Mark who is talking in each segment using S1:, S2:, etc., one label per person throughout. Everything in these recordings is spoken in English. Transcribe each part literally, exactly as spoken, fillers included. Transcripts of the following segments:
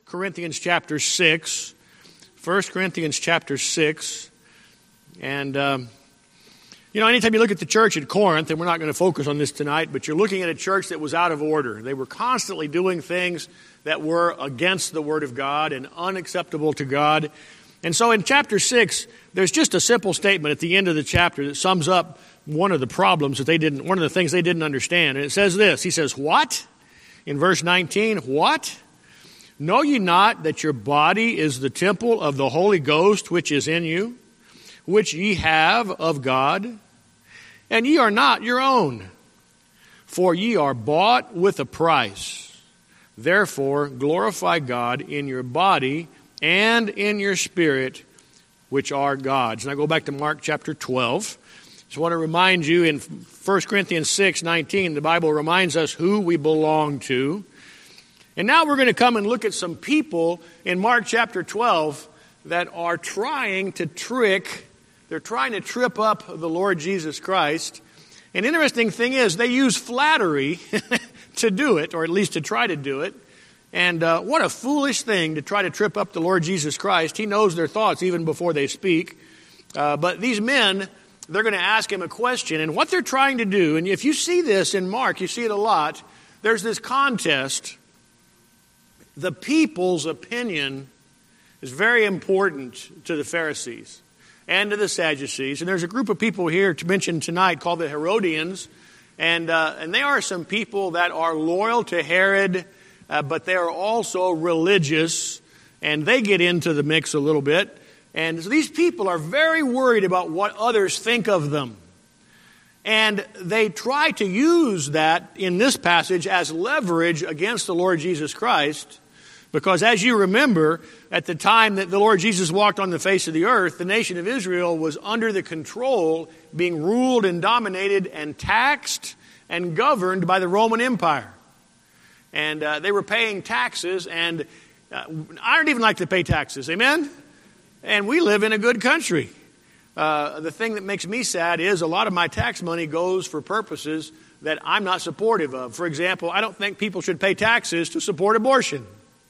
S1: Corinthians chapter six. First Corinthians chapter six. And, um, you know, anytime you look at the church at Corinth, and we're not going to focus on this tonight, but you're looking at a church that was out of order. They were constantly doing things that were against the Word of God and unacceptable to God. And so in chapter six, there's just a simple statement at the end of the chapter that sums up one of the problems that they didn't, one of the things they didn't understand. And it says this, he says, what? In verse nineteen, what? Know ye not that your body is the temple of the Holy Ghost which is in you, which ye have of God? And ye are not your own, for ye are bought with a price. Therefore glorify God in your body and in your spirit, which are God's. And I go back to Mark chapter twelve. Just want to remind you in First Corinthians six nineteen, the Bible reminds us who we belong to. And now we're going to come and look at some people in Mark chapter twelve that are trying to trick, they're trying to trip up the Lord Jesus Christ. An interesting thing is they use flattery to do it, or at least to try to do it. And uh, what a foolish thing to try to trip up the Lord Jesus Christ. He knows their thoughts even before they speak. Uh, but these men, they're going to ask him a question. And what they're trying to do, and if you see this in Mark, you see it a lot, there's this contest. The people's opinion is very important to the Pharisees and to the Sadducees. And there's a group of people here to mention tonight called the Herodians. And, uh, and they are some people that are loyal to Herod, uh, but they are also religious. And they get into the mix a little bit. And so these people are very worried about what others think of them. And they try to use that in this passage as leverage against the Lord Jesus Christ. Because as you remember, at the time that the Lord Jesus walked on the face of the earth, the nation of Israel was under the control, being ruled and dominated and taxed and governed by the Roman Empire. And uh, they were paying taxes, and uh, I don't even like to pay taxes. Amen? And we live in a good country. Uh, the thing that makes me sad is a lot of my tax money goes for purposes that I'm not supportive of. For example, I don't think people should pay taxes to support abortion.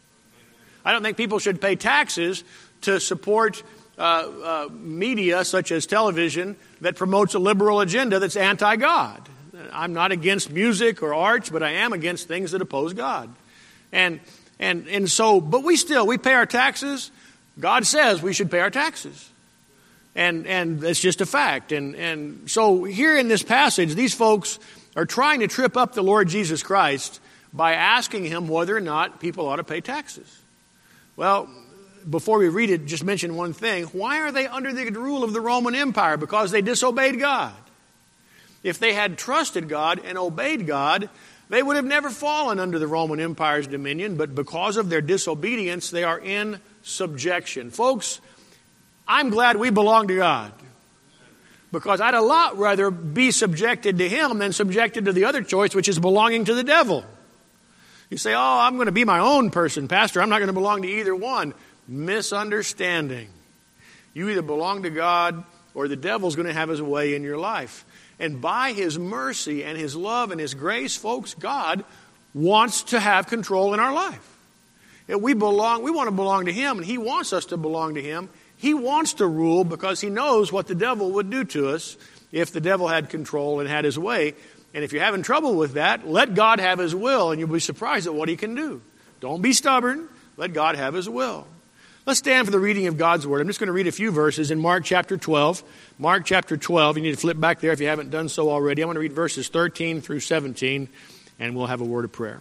S1: I don't think people should pay taxes to support uh, uh, media such as television that promotes a liberal agenda that's anti-God. I'm not against music or arts, but I am against things that oppose God. And and and so, but we still, we pay our taxes. God says we should pay our taxes. And and it's just a fact. And and so here in this passage, these folks are trying to trip up the Lord Jesus Christ by asking him whether or not people ought to pay taxes. Well, before we read it, just mention one thing. Why are they under the rule of the Roman Empire? Because they disobeyed God. If they had trusted God and obeyed God, they would have never fallen under the Roman Empire's dominion. But because of their disobedience, they are in subjection. Folks, I'm glad we belong to God. Because I'd a lot rather be subjected to him than subjected to the other choice, which is belonging to the devil. You say, oh, I'm going to be my own person, Pastor. I'm not going to belong to either one. Misunderstanding. You either belong to God or the devil's going to have his way in your life. And by his mercy and his love and his grace, folks, God wants to have control in our life. If we belong, we want to belong to him, and he wants us to belong to him. He wants to rule because he knows what the devil would do to us if the devil had control and had his way. And if you're having trouble with that, let God have his will, and you'll be surprised at what he can do. Don't be stubborn. Let God have his will. Let's stand for the reading of God's word. I'm just going to read a few verses in Mark chapter twelve. Mark chapter twelve. You need to flip back there if you haven't done so already. I'm going to read verses thirteen through seventeen, and we'll have a word of prayer.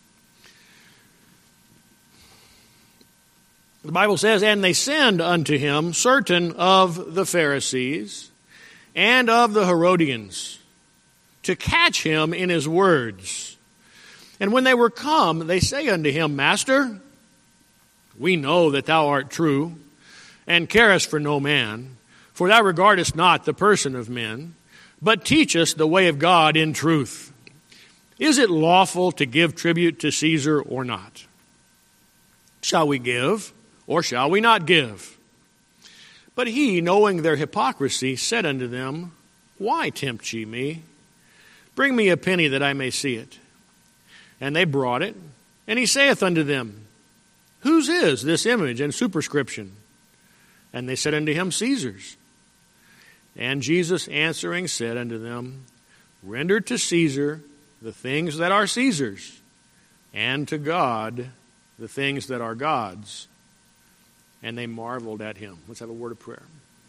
S1: The Bible says, and they send unto him certain of the Pharisees and of the Herodians, to catch him in his words. And when they were come, they say unto him, Master, we know that thou art true, and carest for no man, for thou regardest not the person of men, but teach us the way of God in truth. Is it lawful to give tribute to Caesar or not? Shall we give, or shall we not give? But he, knowing their hypocrisy, said unto them, Why tempt ye me? Bring me a penny that I may see it. And they brought it. And he saith unto them, Whose is this image and superscription? And they said unto him, Caesar's. And Jesus answering said unto them, Render to Caesar the things that are Caesar's, and to God the things that are God's. And they marveled at him. Let's have a word of prayer.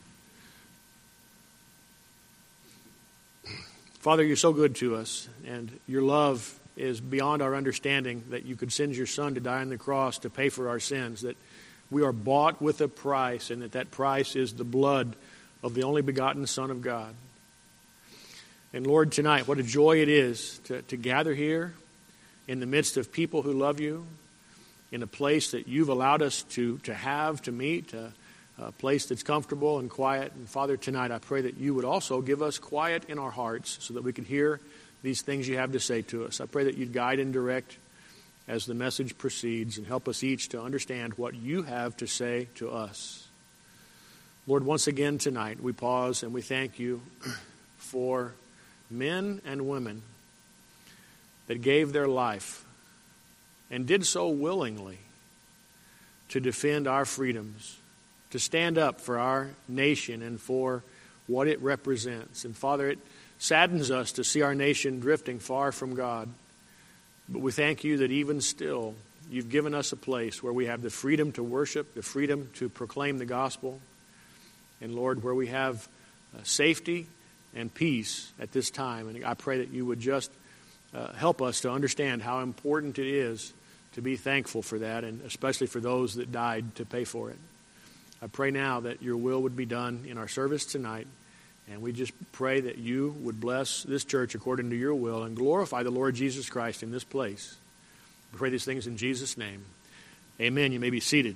S1: Father, you're so good to us, and your love is beyond our understanding, that you could send your Son to die on the cross to pay for our sins, that we are bought with a price, and that that price is the blood of the only begotten Son of God. And Lord, tonight, what a joy it is to, to gather here in the midst of people who love you, in a place that you've allowed us to, to have, to meet, a, a place that's comfortable and quiet. And Father, tonight I pray that you would also give us quiet in our hearts so that we could hear these things you have to say to us. I pray that you'd guide and direct as the message proceeds, and help us each to understand what you have to say to us. Lord, once again tonight we pause and we thank you for men and women that gave their life and did so willingly to defend our freedoms, to stand up for our nation and for what it represents. And Father, it saddens us to see our nation drifting far from God. But we thank you that even still, you've given us a place where we have the freedom to worship, the freedom to proclaim the gospel. And Lord, where we have uh, safety and peace at this time. And I pray that you would just uh, help us to understand how important it is to be thankful for that, and especially for those that died to pay for it. I pray now that your will would be done in our service tonight. And we just pray that you would bless this church according to your will and glorify the Lord Jesus Christ in this place. We pray these things in Jesus' name. Amen. You may be seated.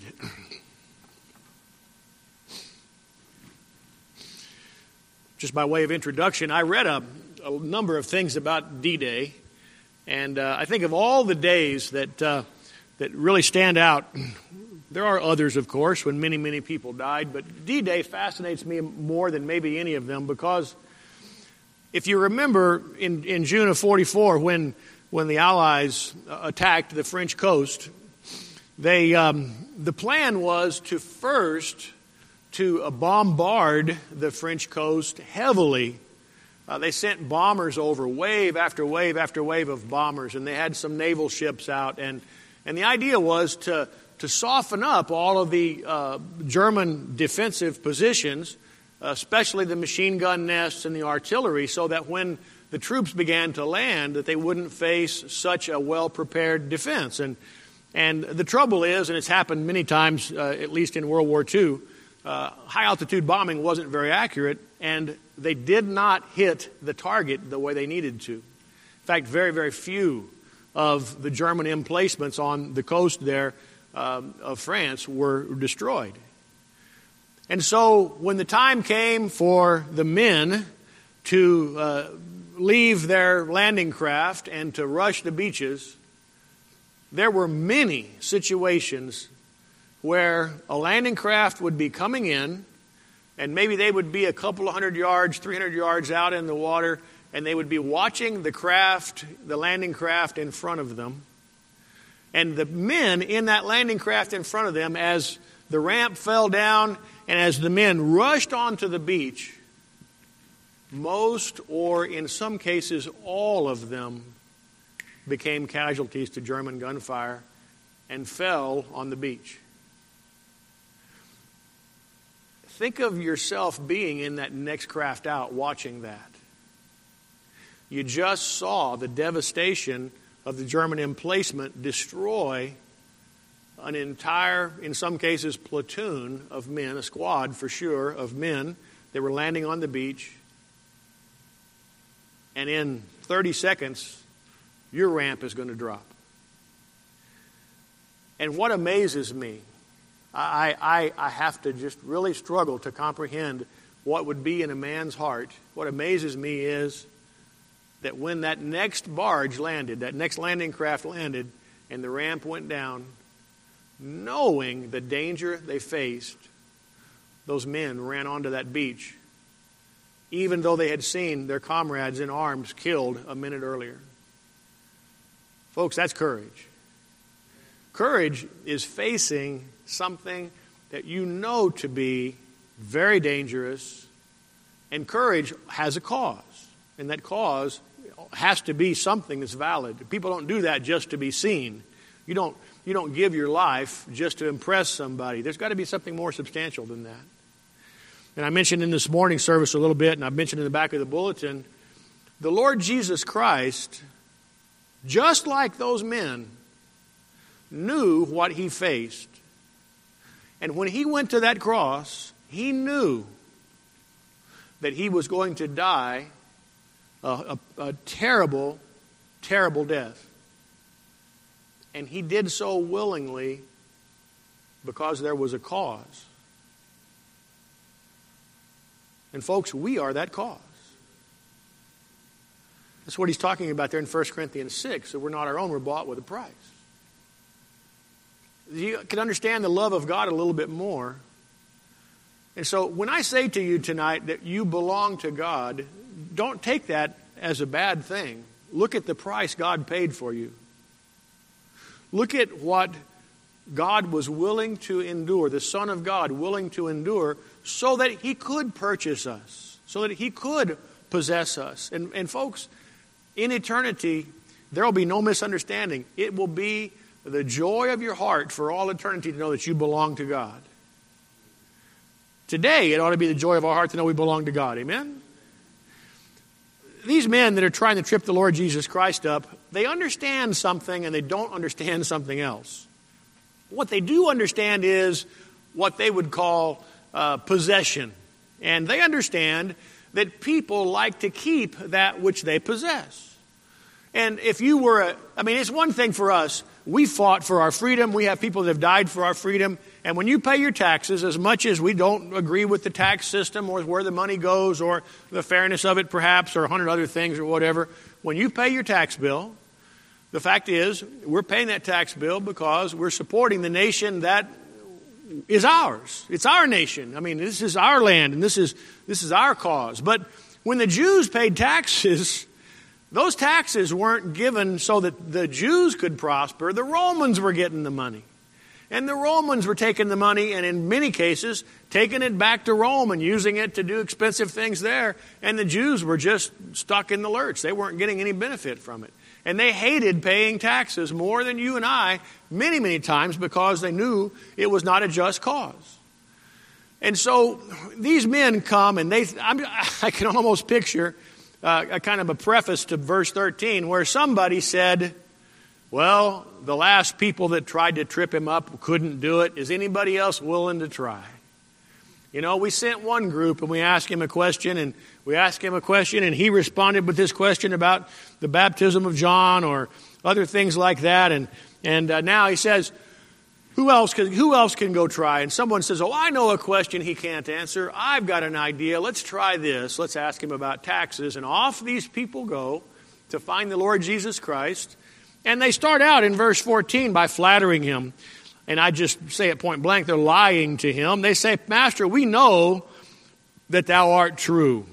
S1: Just by way of introduction, I read a, a number of things about D-Day. And uh, I think of all the days that uh, that really stand out, there are others, of course, when many, many people died. But D-Day fascinates me more than maybe any of them, because if you remember in, in June of forty-four, when when the Allies attacked the French coast, they um, the plan was to first to uh, bombard the French coast heavily. Uh, they sent bombers over, wave after wave after wave of bombers, and they had some naval ships out. And, and the idea was to, to soften up all of the uh, German defensive positions, especially the machine gun nests and the artillery, so that when the troops began to land, that they wouldn't face such a well-prepared defense. And, and the trouble is, and it's happened many times, uh, at least in World War Two, uh, high-altitude bombing wasn't very accurate, and they did not hit the target the way they needed to. In fact, very, very few of the German emplacements on the coast there um, of France were destroyed. And so when the time came for the men to uh, leave their landing craft and to rush the beaches, there were many situations where a landing craft would be coming in, and maybe they would be a couple of hundred yards, three hundred yards out in the water, and they would be watching the craft, the landing craft in front of them. And the men in that landing craft in front of them, as the ramp fell down and as the men rushed onto the beach, most, or in some cases all of them, became casualties to German gunfire and fell on the beach. Think of yourself being in that next craft out, watching that. You just saw the devastation of the German emplacement destroy an entire, in some cases, platoon of men, a squad for sure, of men that were landing on the beach. And in thirty seconds, your ramp is going to drop. And what amazes me, I, I, I have to just really struggle to comprehend what would be in a man's heart. What amazes me is that when that next barge landed, that next landing craft landed, and the ramp went down, knowing the danger they faced, those men ran onto that beach, even though they had seen their comrades in arms killed a minute earlier. Folks, that's courage. Courage is facing something that you know to be very dangerous, and courage has a cause, and that cause has to be something that's valid. People don't do that just to be seen. You don't, you don't give your life just to impress somebody. There's got to be something more substantial than that. And I mentioned in this morning service a little bit, and I've mentioned in the back of the bulletin, the Lord Jesus Christ, just like those men, knew what he faced. And when he went to that cross, he knew that he was going to die a, a, a terrible, terrible death. And he did so willingly because there was a cause. And folks, we are that cause. That's what he's talking about there in First Corinthians six. So we're not our own, we're bought with a price. You can understand the love of God a little bit more. And so when I say to you tonight that you belong to God, don't take that as a bad thing. Look at the price God paid for you. Look at what God was willing to endure, the Son of God willing to endure, so that he could purchase us, so that he could possess us. And, and folks, in eternity, there will be no misunderstanding. It will be the joy of your heart for all eternity to know that you belong to God. Today, it ought to be the joy of our heart to know we belong to God. Amen? These men that are trying to trip the Lord Jesus Christ up, they understand something and they don't understand something else. What they do understand is what they would call uh, possession. And they understand that people like to keep that which they possess. And if you were a, I mean, it's one thing for us. We fought for our freedom. We have people that have died for our freedom. And when you pay your taxes, as much as we don't agree with the tax system or where the money goes or the fairness of it perhaps or a hundred other things or whatever, when you pay your tax bill, the fact is we're paying that tax bill because we're supporting the nation that is ours. It's our nation. I mean, this is our land and this is this is our cause. But when the Jews paid taxes, those taxes weren't given so that the Jews could prosper. The Romans were getting the money. And the Romans were taking the money and in many cases taking it back to Rome and using it to do expensive things there. And the Jews were just stuck in the lurch. They weren't getting any benefit from it. And they hated paying taxes more than you and I many, many times because they knew it was not a just cause. And so these men come and they, I'm, I can almost picture uh, a kind of a preface to verse thirteen where somebody said, well, the last people that tried to trip him up couldn't do it. Is anybody else willing to try? You know, we sent one group and we asked him a question and we asked him a question and he responded with this question about the baptism of John or other things like that. And and uh, now he says, who else can, who else can go try? And someone says, oh, I know a question he can't answer. I've got an idea. Let's try this. Let's ask him about taxes. And off these people go to find the Lord Jesus Christ. And they start out in verse fourteen by flattering him. And I just say it point blank, they're lying to him. They say, Master, we know that thou art true.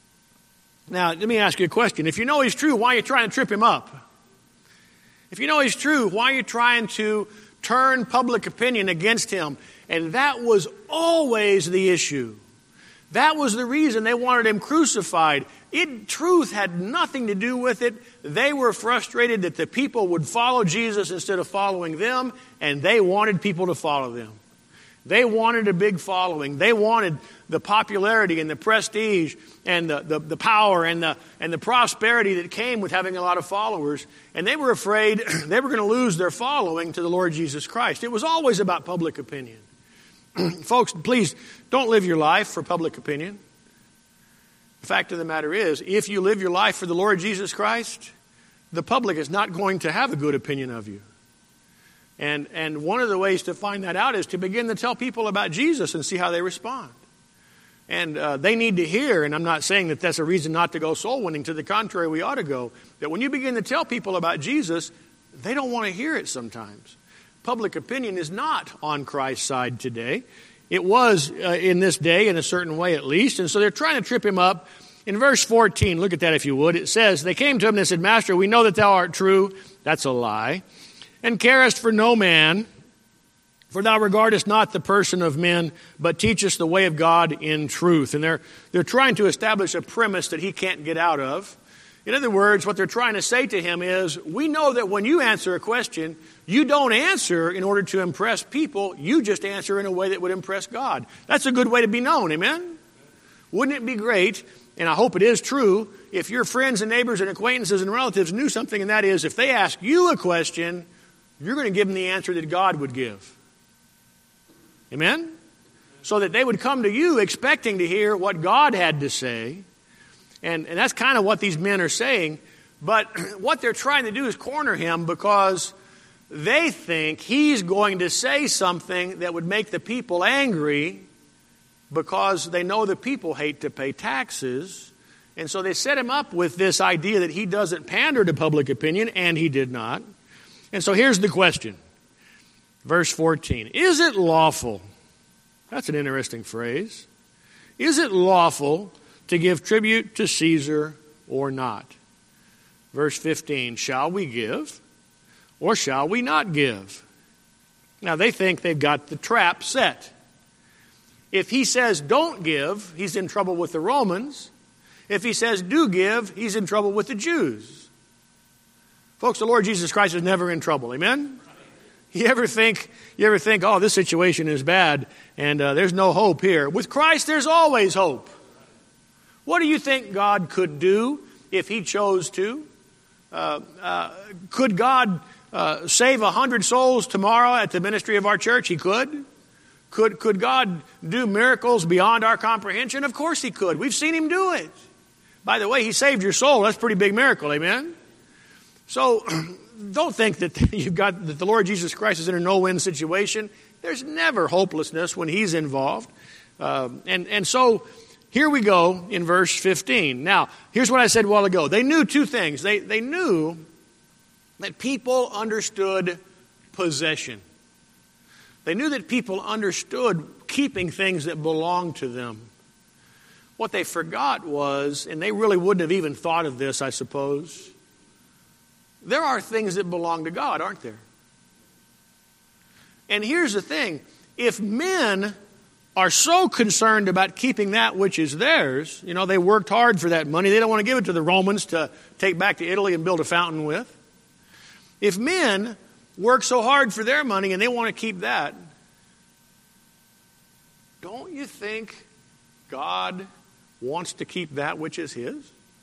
S1: Now, let me ask you a question. If you know he's true, why are you trying to trip him up? If you know he's true, why are you trying to turn public opinion against him? And that was always the issue. That was the reason they wanted him crucified. It, truth had nothing to do with it. They were frustrated that the people would follow Jesus instead of following them, and they wanted people to follow them. They wanted a big following. They wanted the popularity and the prestige and the, the, the power and the, and the prosperity that came with having a lot of followers. And they were afraid they were going to lose their following to the Lord Jesus Christ. It was always about public opinion. Folks, please don't live your life for public opinion. The fact of the matter is, if you live your life for the Lord Jesus Christ, the public is not going to have a good opinion of you. And, and one of the ways to find that out is to begin to tell people about Jesus and see how they respond. And uh, they need to hear, and I'm not saying that that's a reason not to go soul winning. To the contrary, we ought to go. That when you begin to tell people about Jesus, they don't want to hear it sometimes. Public opinion is not on Christ's side today. It was uh, in this day in a certain way at least. And so they're trying to trip him up. In verse fourteen, look at that if you would. It says, they came to him and said, Master, we know that thou art true. That's a lie. and carest for no man, for thou regardest not the person of men, but teachest the way of God in truth. And they're, they're trying to establish a premise that he can't get out of. In other words, what they're trying to say to him is, we know that when you answer a question, you don't answer in order to impress people. You just answer in a way that would impress God. That's a good way to be known, amen? Wouldn't it be great, and I hope it is true, if your friends and neighbors and acquaintances and relatives knew something, and that is, if they ask you a question, you're going to give them the answer that God would give. Amen? So that they would come to you expecting to hear what God had to say. And, and that's kind of what these men are saying. But what they're trying to do is corner him because they think he's going to say something that would make the people angry because they know the people hate to pay taxes. And so they set him up with this idea that he doesn't pander to public opinion, and he did not. And so here's the question. Verse fourteen. Is it lawful? That's an interesting phrase. Is it lawful to give tribute to Caesar or not? Verse fifteen. Shall we give or shall we not give? Now they think they've got the trap set. If he says don't give, he's in trouble with the Romans. If he says do give, he's in trouble with the Jews. Folks, the Lord Jesus Christ is never in trouble. Amen? You ever think, you ever think, oh, this situation is bad and uh, there's no hope here? With Christ, there's always hope. What do you think God could do if he chose to? Uh, uh, could God uh, save a hundred souls tomorrow at the ministry of our church? He could. Could, could God do miracles beyond our comprehension? Of course he could. We've seen him do it. By the way, he saved your soul. That's a pretty big miracle, amen? So don't think that you've got that the Lord Jesus Christ is in a no-win situation. There's never hopelessness when he's involved. Uh, and, and so here we go in verse fifteen. Now, here's what I said a while ago. They knew two things. They, they knew that people understood possession. They knew that people understood keeping things that belonged to them. What they forgot was, and they really wouldn't have even thought of this, I suppose, there are things that belong to God, aren't there? And here's the thing. If men are so concerned about keeping that which is theirs, you know, they worked hard for that money. They don't want to give it to the Romans to take back to Italy and build a fountain with. If men work so hard for their money and they want to keep that, don't you think God wants to keep that which is his?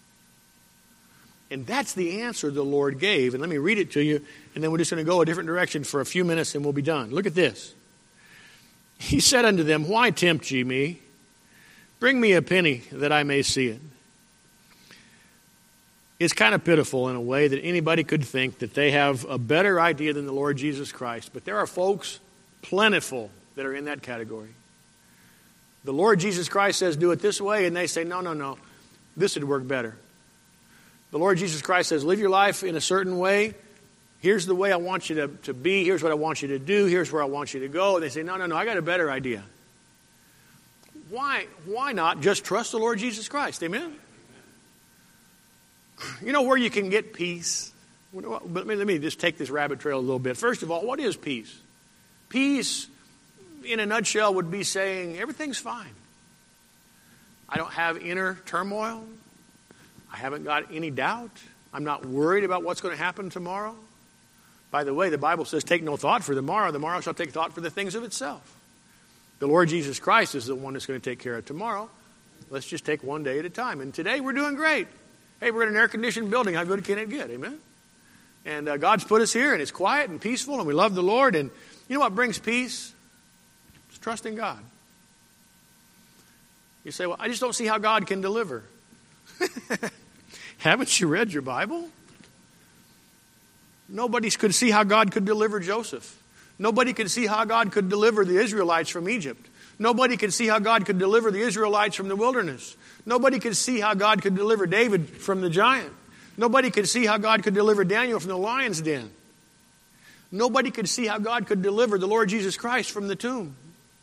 S1: And that's the answer the Lord gave. And let me read it to you, and then we're just going to go a different direction for a few minutes and we'll be done. Look at this. He said unto them, Why tempt ye me? Bring me a penny that I may see it. It's kind of pitiful in a way that anybody could think that they have a better idea than the Lord Jesus Christ. But there are folks plentiful that are in that category. The Lord Jesus Christ says, do it this way, and they say, no, no, no, this would work better. The Lord Jesus Christ says, live your life in a certain way. Here's the way I want you to, to be. Here's what I want you to do. Here's where I want you to go. And they say, no, no, no, I got a better idea. Why, why not just trust the Lord Jesus Christ? Amen? You know where you can get peace? But let me, let me just take this rabbit trail a little bit. First of all, what is peace? Peace, in a nutshell, would be saying everything's fine. I don't have inner turmoil. I haven't got any doubt. I'm not worried about what's going to happen tomorrow. By the way, the Bible says, take no thought for the morrow. The morrow shall take thought for the things of itself. The Lord Jesus Christ is the one that's going to take care of tomorrow. Let's just take one day at a time. And today we're doing great. Hey, we're in an air-conditioned building. How good can it get? Amen? And uh, God's put us here, and it's quiet and peaceful, and we love the Lord. And you know what brings peace? It's trusting God. You say, well, I just don't see how God can deliver. Haven't you read your Bible? Nobody could see how God could deliver Joseph. Nobody could see how God could deliver the Israelites from Egypt. Nobody could see how God could deliver the Israelites from the wilderness. Nobody could see how God could deliver David from the giant. Nobody could see how God could deliver Daniel from the lion's den. Nobody could see how God could deliver the Lord Jesus Christ from the tomb.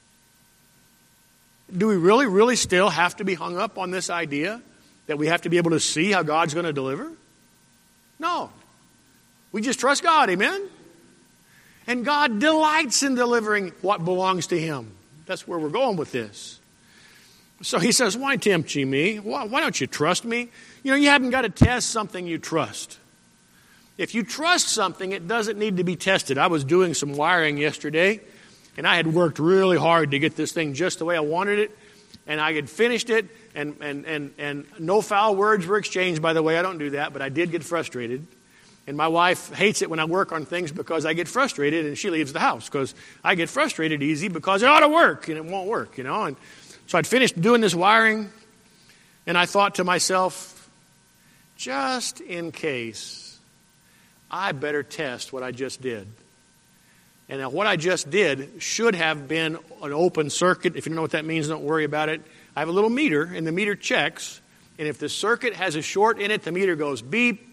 S1: Do we really, really still have to be hung up on this idea that we have to be able to see how God's going to deliver? No. We just trust God, amen? And God delights in delivering what belongs to him. That's where we're going with this. So he says, why tempt ye me? Why, why don't you trust me? You know, you haven't got to test something you trust. If you trust something, it doesn't need to be tested. I was doing some wiring yesterday, and I had worked really hard to get this thing just the way I wanted it, and I had finished it, and, and, and, and no foul words were exchanged, by the way. I don't do that, but I did get frustrated. And my wife hates it when I work on things because I get frustrated, and she leaves the house because I get frustrated easy because it ought to work, and it won't work, you know. And so I'd finished doing this wiring, and I thought to myself, just in case, I better test what I just did. And now what I just did should have been an open circuit. If you don't know what that means, don't worry about it. I have a little meter, and the meter checks, and if the circuit has a short in it, the meter goes beep.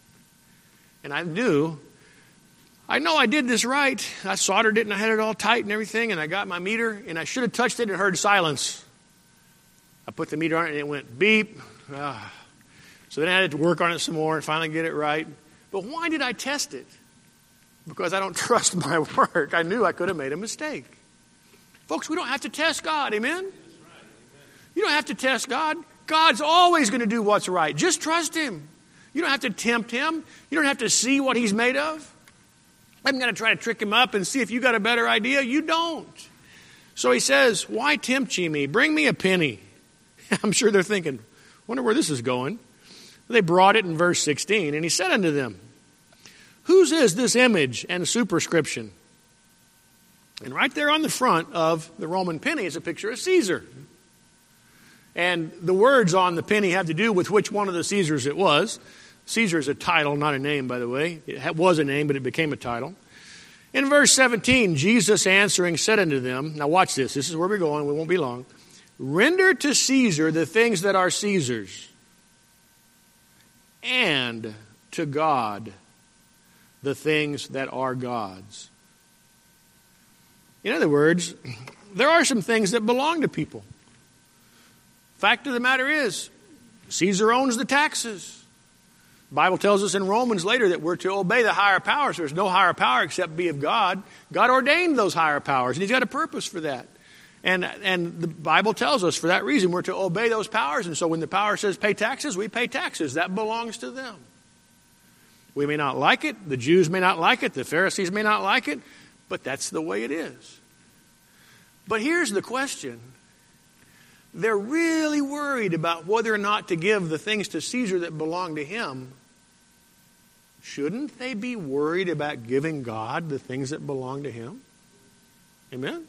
S1: And I do. I know I did this right. I soldered it, and I had it all tight and everything, and I got my meter, and I should have touched it and heard silence. I put the meter on it, and it went beep. Ah. So then I had to work on it some more and finally get it right. But why did I test it? Because I don't trust my work. I knew I could have made a mistake. Folks, we don't have to test God. Amen? You don't have to test God. God's always going to do what's right. Just trust him. You don't have to tempt him. You don't have to see what he's made of. I'm going to try to trick him up and see if you got a better idea. You don't. So he says, why tempt ye me? Bring me a penny. I'm sure they're thinking, wonder where this is going. They brought it in verse sixteen, and he said unto them, whose is this image and superscription? And right there on the front of the Roman penny is a picture of Caesar. And the words on the penny have to do with which one of the Caesars it was. Caesar is a title, not a name, by the way. It was a name, but it became a title. In verse seventeen, Jesus answering said unto them, now watch this. This is where we're going. We won't be long. Render to Caesar the things that are Caesar's, and to God the things that are God's. In other words, there are some things that belong to people. Fact of the matter is, Caesar owns the taxes. The Bible tells us in Romans later that we're to obey the higher powers. There's no higher power except be of God. God ordained those higher powers, and he's got a purpose for that. And, and the Bible tells us for that reason we're to obey those powers. And so when the power says pay taxes, we pay taxes. That belongs to them. We may not like it. The Jews may not like it. The Pharisees may not like it. But that's the way it is. But here's the question. They're really worried about whether or not to give the things to Caesar that belong to him. Shouldn't they be worried about giving God the things that belong to him? Amen?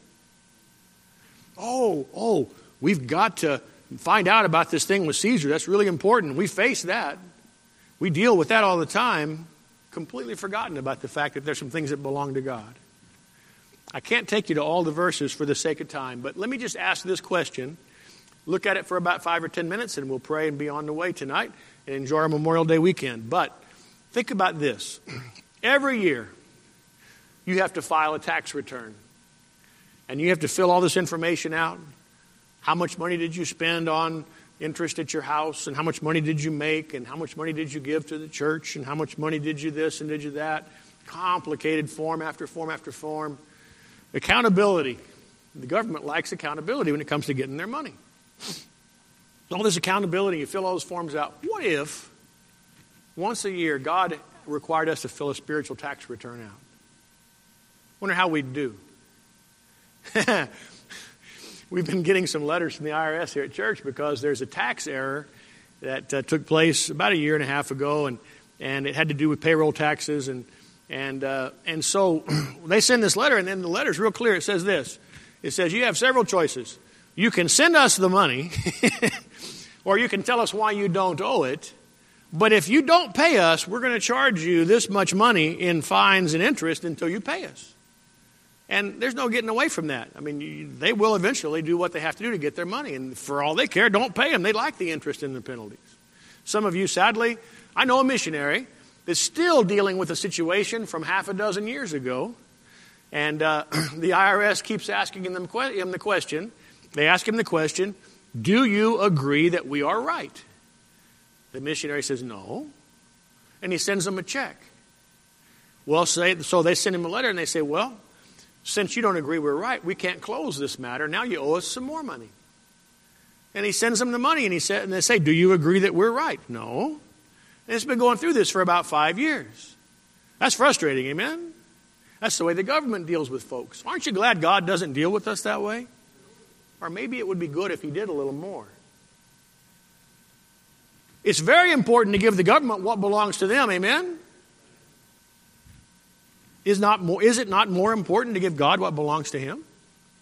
S1: Oh, oh, we've got to find out about this thing with Caesar. That's really important. We face that. We deal with that all the time, completely forgotten about the fact that there's some things that belong to God. I can't take you to all the verses for the sake of time, but let me just ask this question. Look at it for about five or ten minutes, and we'll pray and be on the way tonight and enjoy our Memorial Day weekend. But think about this. Every year, you have to file a tax return. And you have to fill all this information out. How much money did you spend on interest at your house? And how much money did you make? And how much money did you give to the church? And how much money did you this and did you that? Complicated form after form after form. Accountability. The government likes accountability when it comes to getting their money. All this accountability, you fill all those forms out. What if once a year God required us to fill a spiritual tax return out? Wonder how we'd do. We've been getting some letters from the I R S here at church because there's a tax error that uh, took place about a year and a half ago, and, and it had to do with payroll taxes. And and uh, and so they send this letter, and then the letter's real clear. It says this. It says, you have several choices. You can send us the money, or you can tell us why you don't owe it. But if you don't pay us, we're going to charge you this much money in fines and interest until you pay us. And there's no getting away from that. I mean, you, they will eventually do what they have to do to get their money. And for all they care, don't pay them. They like the interest and the penalties. Some of you, sadly, I know a missionary that's still dealing with a situation from half a dozen years ago. And uh, the I R S keeps asking him the question. They ask him the question, do you agree that we are right? The missionary says no. And he sends them a check. Well, say, so they send him a letter and they say, well, since you don't agree we're right, we can't close this matter. Now you owe us some more money. And he sends them the money and, he said, and they say, do you agree that we're right? No. And it's been going through this for about five years. That's frustrating, amen? That's the way the government deals with folks. Aren't you glad God doesn't deal with us that way? Or maybe it would be good if he did a little more. It's very important to give the government what belongs to them, amen? Is, not more, is it not more important to give God what belongs to him?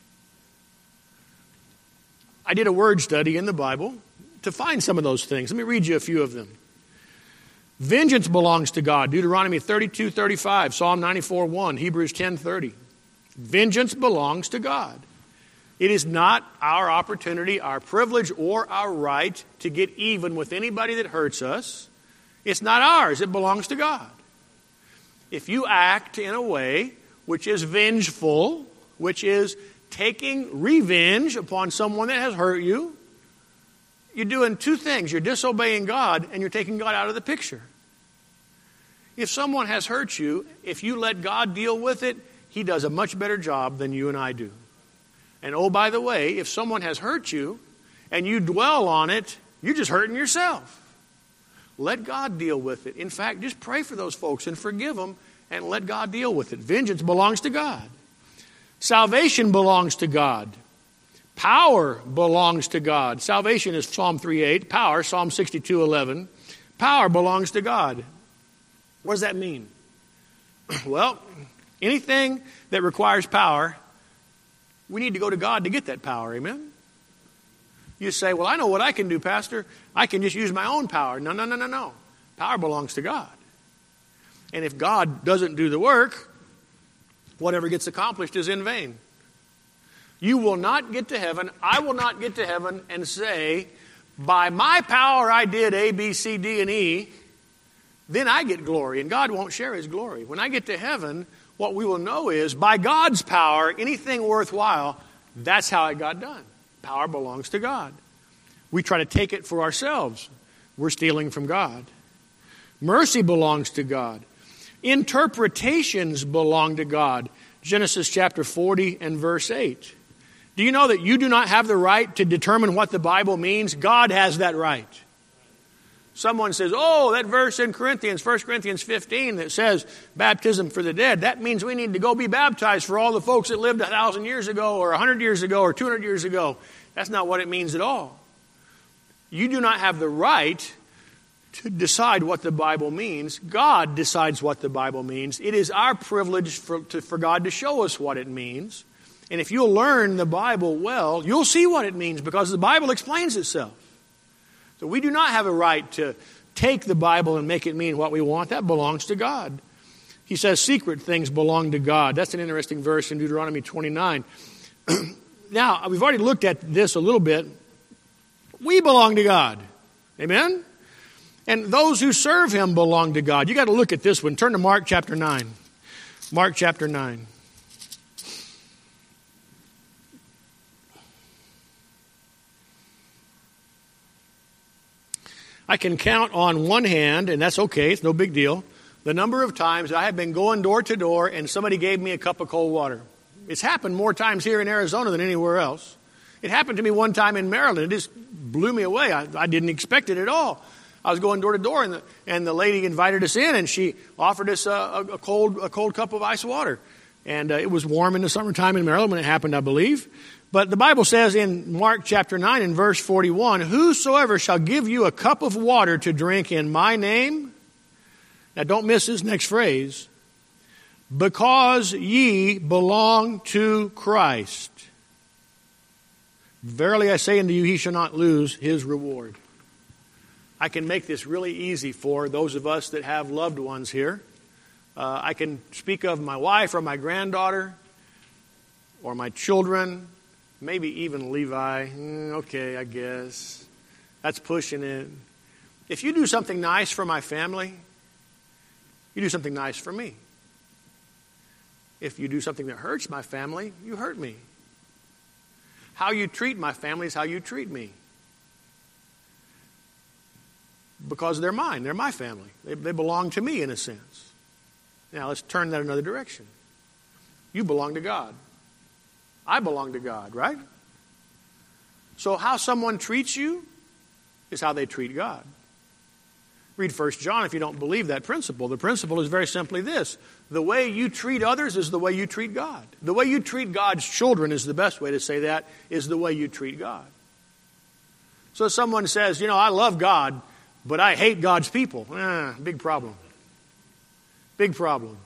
S1: I did a word study in the Bible to find some of those things. Let me read you a few of them. Vengeance belongs to God. Deuteronomy thirty-two thirty-five, Psalm ninety-four one, Hebrews ten thirty. Vengeance belongs to God. It is not our opportunity, our privilege, or our right to get even with anybody that hurts us. It's not ours. It belongs to God. If you act in a way which is vengeful, which is taking revenge upon someone that has hurt you, you're doing two things. You're disobeying God and you're taking God out of the picture. If someone has hurt you, if you let God deal with it, he does a much better job than you and I do. And oh, by the way, if someone has hurt you and you dwell on it, you're just hurting yourself. Let God deal with it. In fact, just pray for those folks and forgive them and let God deal with it. Vengeance belongs to God. Salvation belongs to God. Power belongs to God. Salvation is Psalm three eight. Power, Psalm sixty-two eleven. Power belongs to God. What does that mean? Well, anything that requires power, we need to go to God to get that power. Amen? You say, well, I know what I can do, Pastor. I can just use my own power. No, no, no, no, no. Power belongs to God. And if God doesn't do the work, whatever gets accomplished is in vain. You will not get to heaven, I will not get to heaven and say, by my power I did A, B, C, D, and E, then I get glory. And God won't share his glory. When I get to heaven, what we will know is, by God's power, anything worthwhile, that's how it got done. Power belongs to God. We try to take it for ourselves. We're stealing from God. Mercy belongs to God. Interpretations belong to God. Genesis chapter forty and verse eight. Do you know that you do not have the right to determine what the Bible means? God has that right. Someone says, oh, that verse in Corinthians, First Corinthians fifteen that says baptism for the dead, that means we need to go be baptized for all the folks that lived a thousand years ago or a hundred years ago or two hundred years ago. That's not what it means at all. You do not have the right to decide what the Bible means. God decides what the Bible means. It is our privilege for, to, for God to show us what it means. And if you'll learn the Bible well, you'll see what it means because the Bible explains itself. So we do not have a right to take the Bible and make it mean what we want. That belongs to God. He says secret things belong to God. That's an interesting verse in Deuteronomy twenty-nine. Now, we've already looked at this a little bit. We belong to God. Amen? And those who serve him belong to God. You got to look at this one. Turn to Mark chapter nine. Mark chapter nine. I can count on one hand, and that's okay, it's no big deal, the number of times I have been going door to door and somebody gave me a cup of cold water. It's happened more times here in Arizona than anywhere else. It happened to me one time in Maryland. It just blew me away. I, I didn't expect it at all. I was going door to door, and the, and the lady invited us in, and she offered us a, a, a cold a cold cup of ice water. And uh, it was warm in the summertime in Maryland when it happened, I believe. But the Bible says in Mark chapter nine and verse forty-one, whosoever shall give you a cup of water to drink in my name, now don't miss this next phrase, because ye belong to Christ. Verily I say unto you, he shall not lose his reward. I can make this really easy for those of us that have loved ones here. Uh, I can speak of my wife or my granddaughter or my children, maybe even Levi. Mm, okay, I guess. That's pushing it. If you do something nice for my family, you do something nice for me. If you do something that hurts my family, you hurt me. How you treat my family is how you treat me. Because they're mine. They're my family. They, they belong to me in a sense. Now let's turn that another direction. You belong to God. I belong to God, right? So how someone treats you is how they treat God. Read First John if you don't believe that principle. The principle is very simply this. The way you treat others is the way you treat God. The way you treat God's children is the best way to say that, is the way you treat God. So someone says, you know, I love God, but I hate God's people. Eh, big problem. Big problem.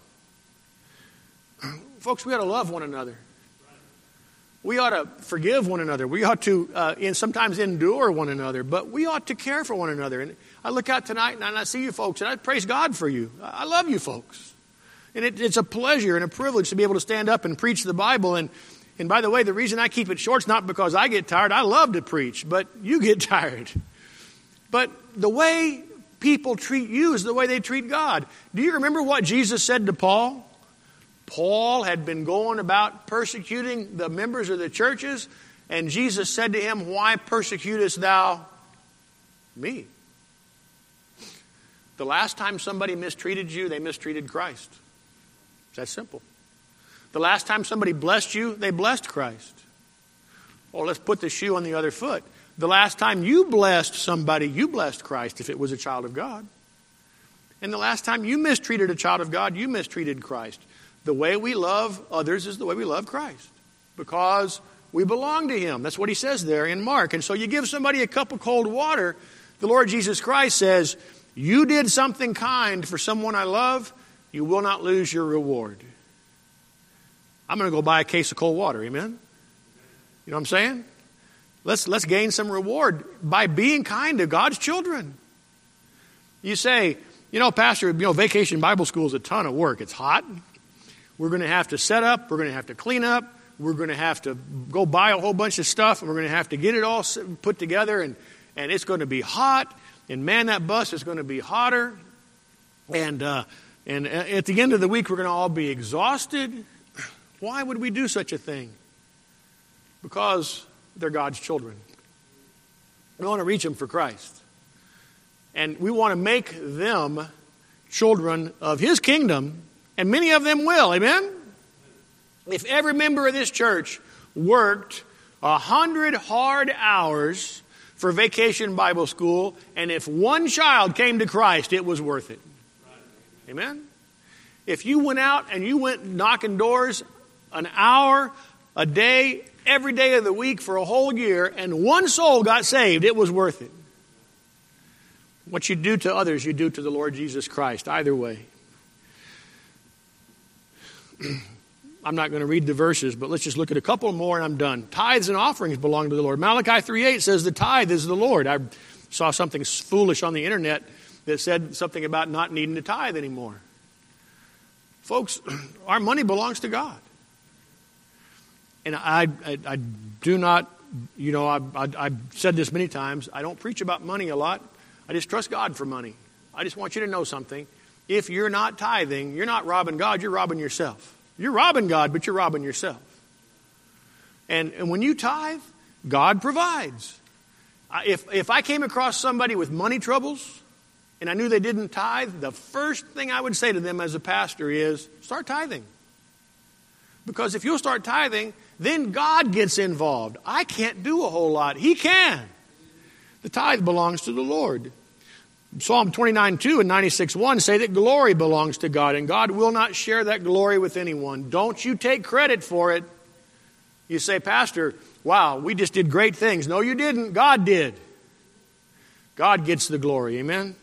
S1: Folks, we ought to love one another. We ought to forgive one another. We ought to uh, in, sometimes endure one another, but we ought to care for one another. And I look out tonight and I see you folks, and I praise God for you. I love you folks. And it, it's a pleasure and a privilege to be able to stand up and preach the Bible. And, and by the way, the reason I keep it short is not because I get tired. I love to preach, but you get tired. But the way people treat you is the way they treat God. Do you remember what Jesus said to Paul? Paul had been going about persecuting the members of the churches, and Jesus said to him, why persecutest thou me? The last time somebody mistreated you, they mistreated Christ. It's that simple. The last time somebody blessed you, they blessed Christ. Or let's put the shoe on the other foot. The last time you blessed somebody, you blessed Christ if it was a child of God. And the last time you mistreated a child of God, you mistreated Christ. The way we love others is the way we love Christ. Because we belong to Him. That's what He says there in Mark. And so you give somebody a cup of cold water, the Lord Jesus Christ says, you did something kind for someone I love, you will not lose your reward. I'm going to go buy a case of cold water, amen? You know what I'm saying? Let's, let's gain some reward by being kind to God's children. You say, you know, Pastor, you know, Vacation Bible School is a ton of work. It's hot. We're going to have to set up. We're going to have to clean up. We're going to have to go buy a whole bunch of stuff. And we're going to have to get it all put together. And, and it's going to be hot. And man, that bus is going to be hotter. And, uh, and at the end of the week, we're going to all be exhausted. Why would we do such a thing? Because they're God's children. We want to reach them for Christ. And we want to make them children of His kingdom. And many of them will, amen? If every member of this church worked a hundred hard hours for Vacation Bible School, and if one child came to Christ, it was worth it. Amen? If you went out and you went knocking doors an hour a day, every day of the week for a whole year, and one soul got saved, it was worth it. What you do to others, you do to the Lord Jesus Christ, either way. I'm not going to read the verses, but let's just look at a couple more and I'm done. Tithes and offerings belong to the Lord. Malachi three eight says the tithe is the Lord. I saw something foolish on the internet that said something about not needing to tithe anymore. Folks, our money belongs to God. And I, I, I do not, you know, I, I, I've said this many times. I don't preach about money a lot. I just trust God for money. I just want you to know something. If you're not tithing, you're not robbing God, you're robbing yourself. You're robbing God, but you're robbing yourself. And, and when you tithe, God provides. If, if I came across somebody with money troubles and I knew they didn't tithe, the first thing I would say to them as a pastor is, start tithing. Because if you'll start tithing, then God gets involved. I can't do a whole lot. He can. The tithe belongs to the Lord. Psalm twenty-nine two and ninety-six one say that glory belongs to God, and God will not share that glory with anyone. Don't you take credit for it. You say, Pastor, wow, we just did great things. No, you didn't. God did. God gets the glory. Amen?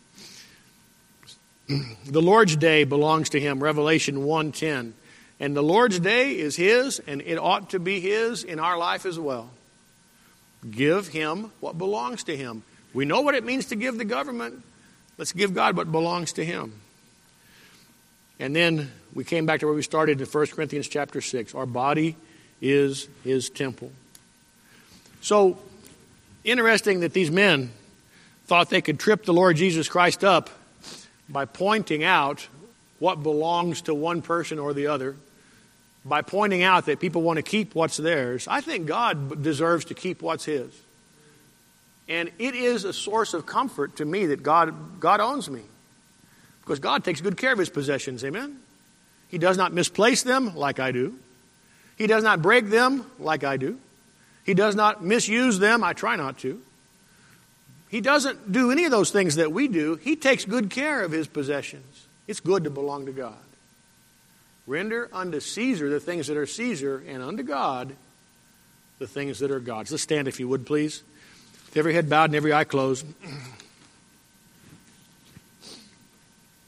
S1: The Lord's day belongs to Him, Revelation one ten. And the Lord's day is His, and it ought to be His in our life as well. Give Him what belongs to Him. We know what it means to give the government. Let's give God what belongs to Him. And then we came back to where we started in First Corinthians chapter six. Our body is His temple. So, interesting that these men thought they could trip the Lord Jesus Christ up by pointing out what belongs to one person or the other, by pointing out that people want to keep what's theirs. I think God deserves to keep what's His. And it is a source of comfort to me that God, God owns me. Because God takes good care of his possessions, amen? He does not misplace them like I do. He does not break them like I do. He does not misuse them. I try not to. He doesn't do any of those things that we do. He takes good care of his possessions. It's good to belong to God. Render unto Caesar the things that are Caesar, and unto God the things that are God's. Let's stand if you would, please. With every head bowed and every eye closed.